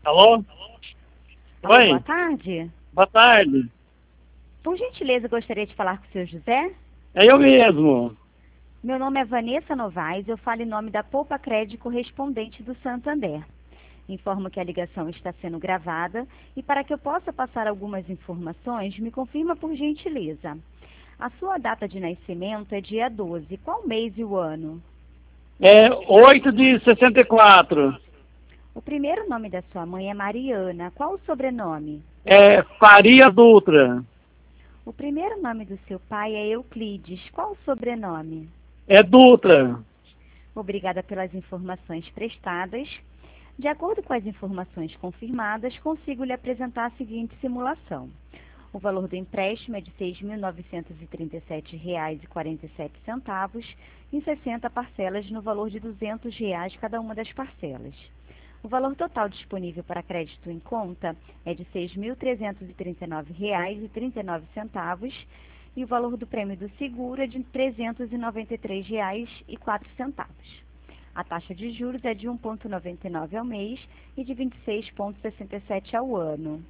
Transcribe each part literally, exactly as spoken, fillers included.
Alô? Alô, Oi, boa tarde. boa tarde. Por gentileza, gostaria de falar com o senhor José. É eu mesmo. Meu nome é Vanessa Novaes, eu falo em nome da Poupa Crédito correspondente do Santander. Informo que a ligação está sendo gravada e para que eu possa passar algumas informações, me confirma por gentileza. A sua data de nascimento é dia doze. Qual mês e o ano? É oito de sessenta e quatro. O primeiro nome da sua mãe é Mariana. Qual o sobrenome? É Faria Dutra. O primeiro nome do seu pai é Euclides. Qual o sobrenome? É Dutra. Obrigada pelas informações prestadas. De acordo com as informações confirmadas, consigo lhe apresentar a seguinte simulação. O valor do empréstimo é de seis mil novecentos e trinta e sete reais e quarenta e sete centavos em sessenta parcelas no valor de duzentos reais cada uma das parcelas. O valor total disponível para crédito em conta é de seis mil trezentos e trinta e nove reais e trinta e nove centavos e o valor do prêmio do seguro é de trezentos e noventa e três reais e quatro centavos. A taxa de juros é de um vírgula noventa e nove ao mês e de vinte e seis vírgula sessenta e sete ao ano.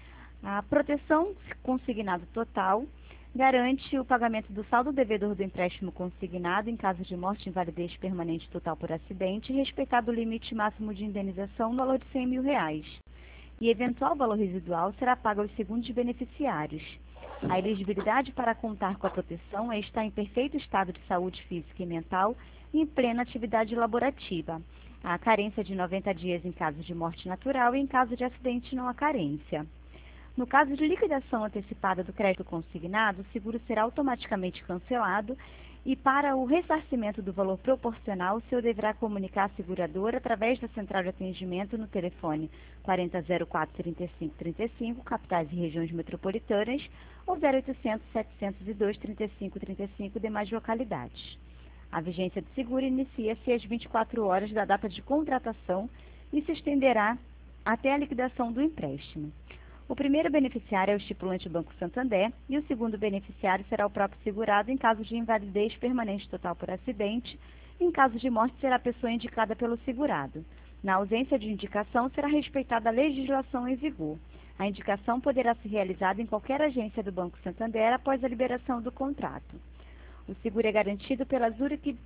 A proteção consignado total garante o pagamento do saldo devedor do empréstimo consignado em caso de morte, invalidez permanente total por acidente, respeitado o limite máximo de indenização no valor de cem mil reais. E eventual valor residual será pago aos segundos beneficiários. A elegibilidade para contar com a proteção é estar em perfeito estado de saúde física e mental e em plena atividade laborativa. Há carência de noventa dias em caso de morte natural e em caso de acidente não há carência. No caso de liquidação antecipada do crédito consignado, o seguro será automaticamente cancelado e para o ressarcimento do valor proporcional, o senhor deverá comunicar a seguradora através da central de atendimento no telefone quatro zero zero quatro, trinta e cinco, trinta e cinco, capitais e regiões metropolitanas, ou zero oitocentos, setecentos e dois, trinta e cinco, trinta e cinco, demais localidades. A vigência do seguro inicia-se às vinte e quatro horas da data de contratação e se estenderá até a liquidação do empréstimo. O primeiro beneficiário é o estipulante Banco Santander e o segundo beneficiário será o próprio segurado em caso de invalidez permanente total por acidente. Em caso de morte, será a pessoa indicada pelo segurado. Na ausência de indicação, será respeitada a legislação em vigor. A indicação poderá ser realizada em qualquer agência do Banco Santander após a liberação do contrato. O seguro é garantido pela Zurich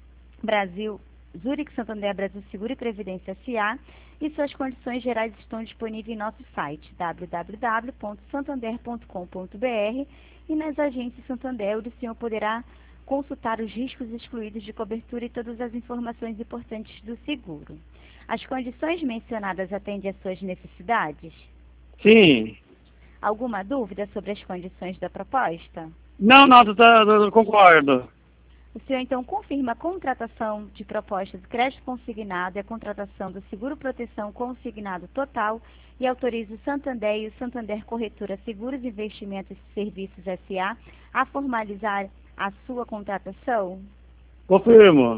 Brasil Zurich Santander Brasil Seguro e Previdência S A e suas condições gerais estão disponíveis em nosso site w w w ponto santander ponto com ponto b r e nas agências Santander, onde o senhor poderá consultar os riscos excluídos de cobertura e todas as informações importantes do seguro. As condições mencionadas atendem às suas necessidades? Sim. Alguma dúvida sobre as condições da proposta? Não, não, tá, tá, concordo. O senhor, então, confirma a contratação de proposta de crédito consignado e a contratação do seguro proteção consignado total e autoriza o Santander e o Santander Corretora Seguros, Investimentos e Serviços S A a formalizar a sua contratação? Confirmo.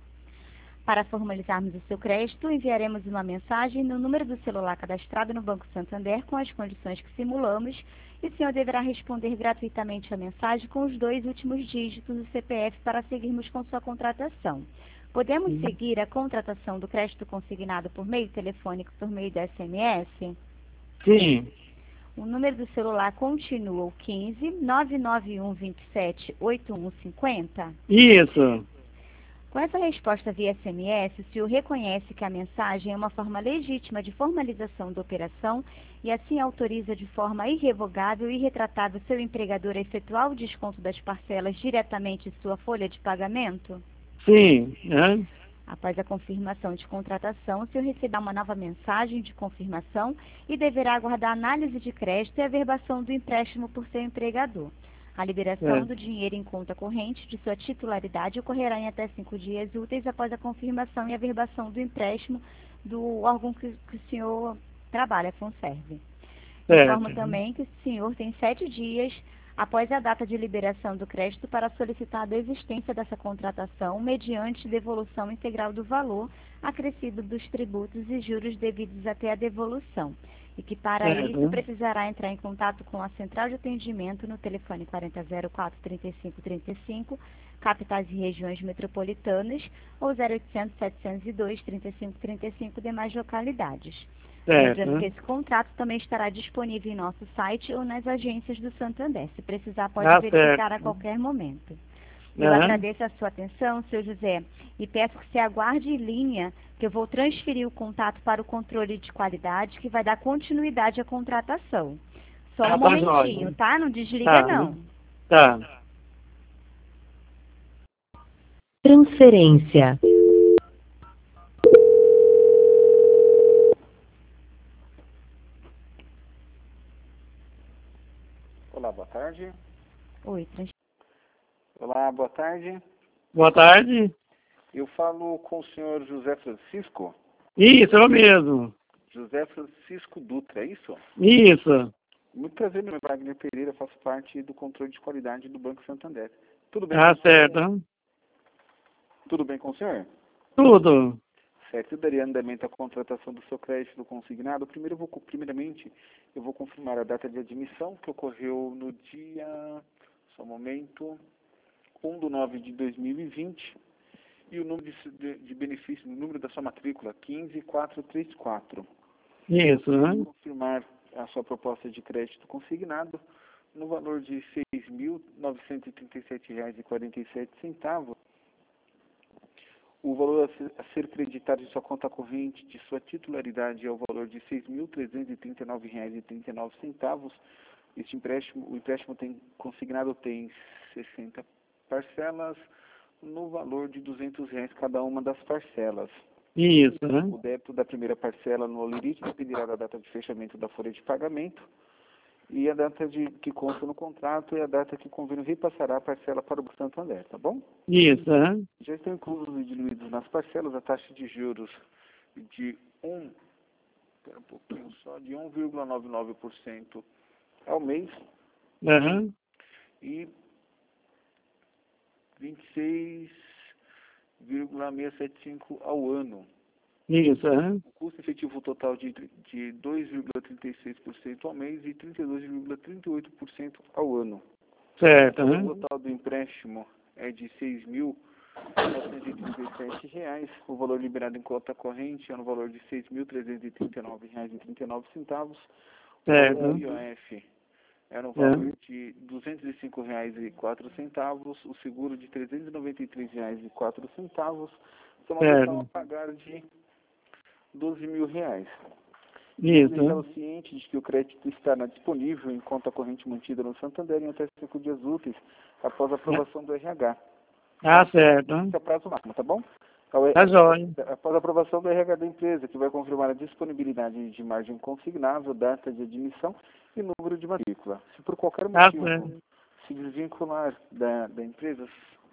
Para formalizarmos o seu crédito, enviaremos uma mensagem no número do celular cadastrado no Banco Santander com as condições que simulamos e o senhor deverá responder gratuitamente a mensagem com os dois últimos dígitos do C P F para seguirmos com sua contratação. Podemos Sim. seguir a contratação do crédito consignado por meio telefônico por meio do S M S? Sim. O número do celular continua o quinze, nove nove um, vinte e sete, oito um cinco zero? Isso. Com essa resposta via S M S, o senhor reconhece que a mensagem é uma forma legítima de formalização da operação e assim autoriza de forma irrevogável e irretratável seu empregador a efetuar o desconto das parcelas diretamente em sua folha de pagamento? Sim. É? Após a confirmação de contratação, o senhor receberá uma nova mensagem de confirmação e deverá aguardar a análise de crédito e a verbação do empréstimo por seu empregador. A liberação É. do dinheiro em conta corrente de sua titularidade ocorrerá em até cinco dias úteis após a confirmação e a verbação do empréstimo do órgão que, que o senhor trabalha, conserve. Informo Certo. também que o senhor tem sete dias após a data de liberação do crédito para solicitar a desistência dessa contratação mediante devolução integral do valor acrescido dos tributos e juros devidos até a devolução. E que para Certo. isso precisará entrar em contato com a central de atendimento no telefone quatro zero quatro, trinta e cinco, trinta e cinco, capitais e regiões metropolitanas, ou zero oitocentos, setecentos e dois, trinta e cinco, trinta e cinco, demais localidades. Certo. Lembrando que esse contrato também estará disponível em nosso site ou nas agências do Santander. Se precisar, pode Ah, verificar certo. a qualquer momento. Eu Aham. agradeço a sua atenção, seu José, e peço que você aguarde em linha, que eu vou transferir o contato para o controle de qualidade, que vai dar continuidade à contratação. Só um Ah, tá momentinho, jóia. tá? Não desliga, Tá. não. Tá. Transferência. Olá, boa tarde. Oi, trans... Olá, boa tarde. Boa tarde. Eu falo com o senhor José Francisco. Isso, eu mesmo. José Francisco Dutra, é isso? Isso. Muito prazer, meu nome é Wagner Pereira, faço parte do controle de qualidade do Banco Santander. Tudo bem Ah, com o senhor? certo. Tudo bem com o senhor? Tudo. Certo, eu daria andamento à contratação do seu crédito consignado. Primeiro, eu vou, primeiramente, eu vou confirmar a data de admissão, que ocorreu no dia, só um momento, um de nove de dois mil e vinte, e o número de, de, de benefício, o número da sua matrícula, quinze mil quatrocentos e trinta e quatro. Isso, Vou né? confirmar a sua proposta de crédito consignado no valor de seis mil novecentos e trinta e sete reais e quarenta e sete centavos. O valor a ser, a ser creditado em sua conta corrente de sua titularidade é o valor de seis mil trezentos e trinta e nove reais e trinta e nove centavos. Este empréstimo, o empréstimo tem, consignado tem sessenta parcelas no valor de duzentos reais cada uma das parcelas. Isso, né? O débito da primeira parcela no limite dependerá da data de fechamento da folha de pagamento, e a data de, que consta no contrato é a data que o convênio repassará a parcela para o Banco Santander, tá bom? Isso, né? Já estão inclusos e diluídos nas parcelas a taxa de juros de um, espera um pouquinho só, de um vírgula noventa e nove por cento ao mês Aham. e vinte e seis vírgula seiscentos e setenta e cinco ao ano. Isso, aham. O custo efetivo total de, de dois vírgula trinta e seis por cento ao mês e trinta e dois vírgula trinta e oito por cento ao ano. Certo, O aham. total do empréstimo é de seis mil novecentos e trinta e sete reais. O valor liberado em conta corrente é no valor de seis mil trezentos e trinta e nove reais e trinta e nove centavos. O Certo. valor do I O F é no valor de duzentos e cinco reais e quatro centavos. O seguro de trezentos e noventa e três reais e quatro centavos. Somação a pagar de doze mil reais. Isso. Deixá-lo ciente de que o crédito estará disponível em conta corrente mantida no Santander em até cinco dias úteis após a aprovação do R H. Ah, certo. Esse é o prazo máximo, tá bom? Então, é- Tá jóia. após a aprovação do R H da empresa, que vai confirmar a disponibilidade de margem consignável, data de admissão e número de matrícula. Se por qualquer Tá motivo certo. se desvincular da, da empresa,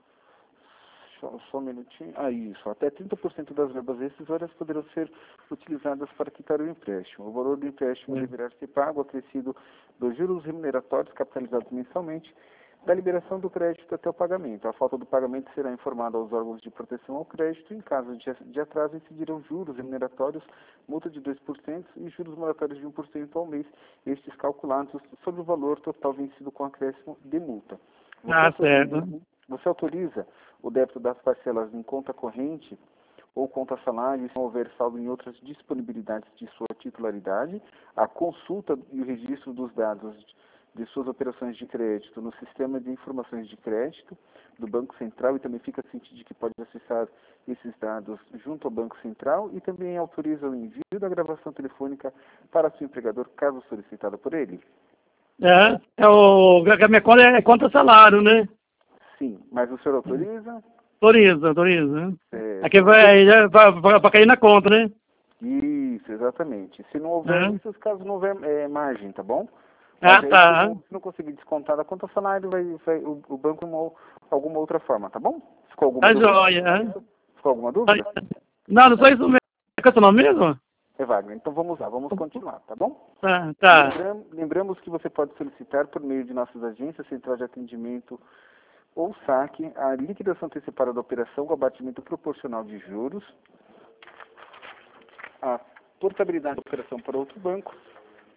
só, só um minutinho, ah, isso, até trinta por cento das verbas rescisórias poderão ser utilizadas para quitar o empréstimo. O valor do empréstimo É. deverá ser pago acrescido dos juros remuneratórios capitalizados mensalmente da liberação do crédito até o pagamento. A falta do pagamento será informada aos órgãos de proteção ao crédito. Em caso de, de atraso, incidirão juros remuneratórios, multa de dois por cento e juros moratórios de um por cento ao mês, estes calculados sobre o valor total vencido com acréscimo de multa. Você Ah, autoriza, certo. você autoriza o débito das parcelas em conta corrente ou conta salário, se não houver saldo em outras disponibilidades de sua titularidade, a consulta e o registro dos dados de suas operações de crédito no Sistema de Informações de Crédito do Banco Central, e também fica ciente de que pode acessar esses dados junto ao Banco Central, e também autoriza o envio da gravação telefônica para seu empregador, caso solicitada por ele. É, é o, a minha conta é conta salário, né? Sim, mas o senhor autoriza? Autoriza, autoriza. É, Aqui vai, já vai, vai, vai cair na conta, né? Isso, exatamente. Se não houver Aham. isso, caso não houver é, margem, tá bom? Ah, Mas aí, tá. se não, se não conseguir descontar da conta salário, vai, vai o, o banco de alguma outra forma, tá bom? Ficou alguma Tá dúvida? jóia. Ficou alguma dúvida? Não, não só isso mesmo. É seu nome mesmo? É, Wagner. Então vamos lá, vamos continuar, tá bom? Tá, tá. Lembram- lembramos que você pode solicitar por meio de nossas agências, central de atendimento ou saque, a liquidação antecipada da operação com abatimento proporcional de juros, a portabilidade da operação para outro banco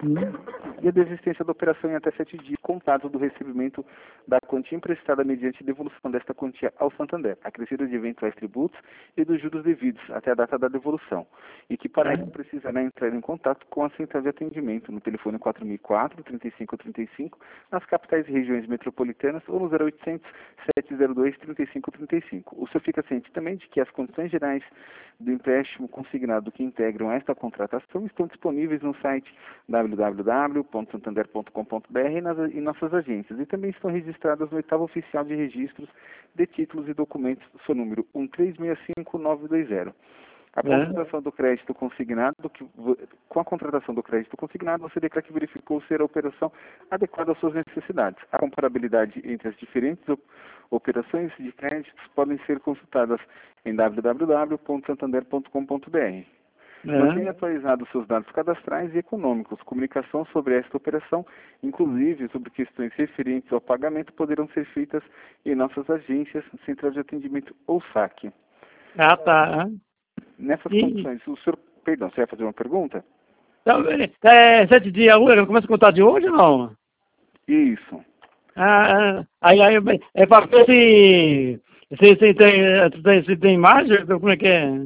Hum. E a desistência da operação em até sete dias, contados do recebimento da quantia emprestada mediante devolução desta quantia ao Santander, acrescida de eventuais tributos e dos juros devidos até a data da devolução, e que para isso precisará entrar em contato com a central de atendimento no telefone quatro mil e quatro, trinta e cinco trinta e cinco, nas capitais e regiões metropolitanas ou no zero oitocentos, sete zero dois, trinta e cinco trinta e cinco. O senhor fica ciente também de que as condições gerais do empréstimo consignado que integram esta contratação estão disponíveis no site w w w ponto santander ponto com ponto b r e nas e nossas agências, e também estão registradas no oitavo oficial de registros de títulos e documentos, seu número um três seis cinco nove dois zero. A contratação do crédito consignado, que, com a contratação do crédito consignado, você declara que verificou ser a operação adequada às suas necessidades. A comparabilidade entre as diferentes op operações de créditos podem ser consultadas em w w w ponto santander ponto com ponto b r. É. Mantenha atualizados seus dados cadastrais e econômicos. Comunicação sobre esta operação, inclusive sobre questões referentes ao pagamento, poderão ser feitas em nossas agências, central de atendimento ou saque. Ah, tá. Nessas e... condições, o senhor... Perdão, você vai fazer uma pergunta? Então, é, sete dias, começa a contar de hoje ou não? Isso. Ah, aí, aí é para ver se, se, se, tem, se tem margem, como é que é?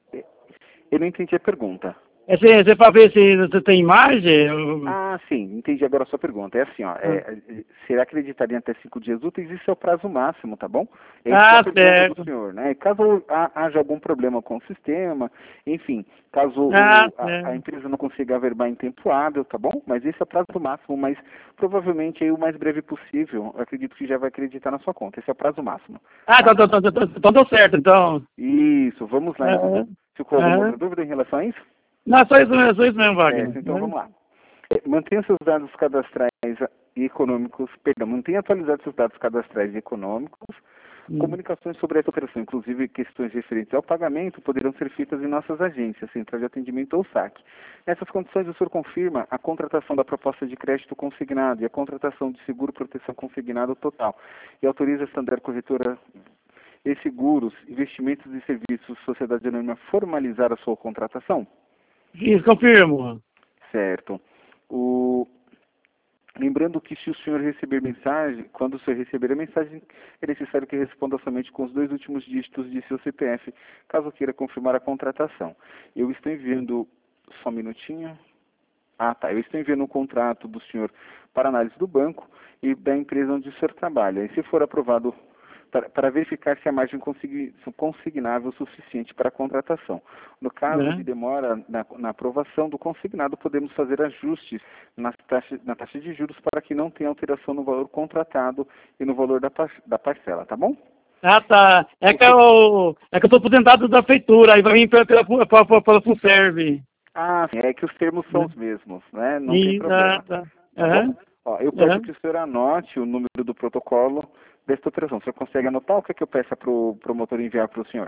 Eu não entendi a pergunta. É, se, se é para ver se você tem margem? Ah, sim, entendi agora a sua pergunta. É assim, ó, é, é, será acreditado em até cinco dias úteis, isso é o prazo máximo, tá bom? É ah, a certo. Do senhor, né? Caso haja algum problema com o sistema, enfim, caso ah, o, a, a empresa não consiga averbar em tempo hábil, tá bom? Mas esse é o prazo máximo, mas provavelmente aí o mais breve possível, eu acredito que já vai acreditar na sua conta. Esse é o prazo máximo. Ah, tá? então, então, então, então deu certo, então. Isso, vamos lá. Ah, Então. Ficou alguma ah. outra dúvida em relação a isso? Não, só isso mesmo, só isso mesmo, Wagner. É, então vamos lá. Mantenha seus dados cadastrais e econômicos, perdão, mantenha atualizados seus dados cadastrais e econômicos. Hum. Comunicações sobre essa operação, inclusive questões referentes ao pagamento, poderão ser feitas em nossas agências, central de atendimento ou saque. Nessas condições, o senhor confirma a contratação da proposta de crédito consignado e a contratação de seguro proteção consignado total e autoriza a Santander Corretora e Seguros, Investimentos e Serviços, Sociedade Anônima, formalizar a sua contratação? Isso, confirmo. Certo. O... Lembrando que se o senhor receber mensagem, quando o senhor receber a mensagem, é necessário que responda somente com os dois últimos dígitos de seu C P F, caso queira confirmar a contratação. Eu estou enviando... Só um minutinho. Ah, tá. Eu estou enviando um contrato do senhor para análise do banco e da empresa onde o senhor trabalha. E se for aprovado... Para, para verificar se a margem consignável é suficiente para a contratação. No caso é. de demora na, na aprovação do consignado, podemos fazer ajustes na taxa, na taxa de juros para que não tenha alteração no valor contratado e no valor da, da parcela, tá bom? Ah, tá. É que eu é que eu estou aposentado da feitura, aí vai vir pela, pela, pela, pela FUNSERV. Ah, sim, é que os termos são os mesmos, né? Não e, tem problema. Tá, tá. Tá uhum. bom? Ó, eu peço uhum. que o senhor anote o número do protocolo desta operação. O senhor consegue anotar? O que é que eu peço para o promotor enviar para o senhor?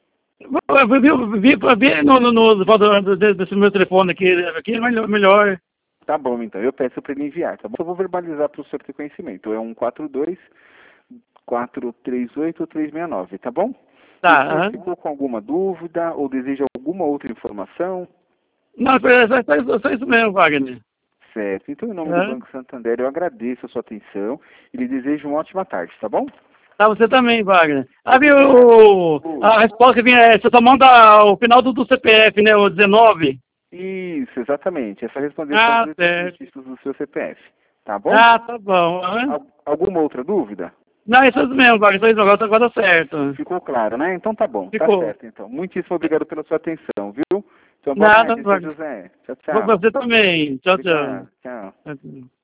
Vi, vi no, no, no desse meu telefone aqui, aqui é melhor. Tá bom, então. Eu peço para ele enviar, tá bom? Eu vou verbalizar para o senhor ter conhecimento. É um quatro dois, quatro três oito, três seis nove, tá bom? Tá. O senhor uhum. ficou com alguma dúvida ou deseja alguma outra informação? Não, é só, só, só isso mesmo, Wagner. Certo. Então, em nome uhum. do Banco Santander, eu agradeço a sua atenção e lhe desejo uma ótima tarde, tá bom? Tá, você também, Wagner. Ah, viu, a resposta que vinha é, você só manda o final do, do C P F, né, o dezenove? Isso, exatamente. É só responder ah, os dígitos do seu C P F, tá bom? Ah, tá bom. Uhum. Al alguma outra dúvida? Não, isso mesmo, Wagner, isso aí agora, agora tá certo. Ficou claro, né? Então tá bom, Ficou. Tá certo, então. Muitíssimo obrigado pela sua atenção, viu? Então, boa Nada, tarde, José. Tchau, tchau. Você também. Tchau, Obrigado. tchau. Tchau.